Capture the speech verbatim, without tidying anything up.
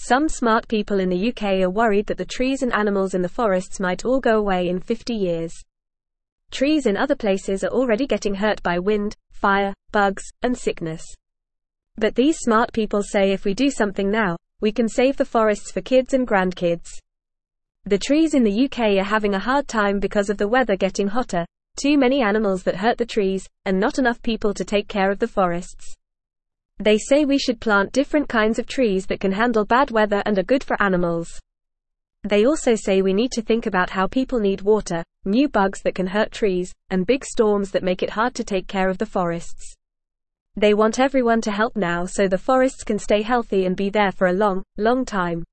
Some smart people in the U K are worried that the trees and animals in the forests might all go away in fifty years. Trees in other places are already getting hurt by wind, fire, bugs, and sickness. But these smart people say if we do something now, we can save the forests for kids and grandkids. The trees in the U K are having a hard time because of the weather getting hotter, too many animals that hurt the trees, and not enough people to take care of the forests. They say we should plant different kinds of trees that can handle bad weather and are good for animals. They also say we need to think about how people need water, new bugs that can hurt trees, and big storms that make it hard to take care of the forests. They want everyone to help now so the forests can stay healthy and be there for a long, long time.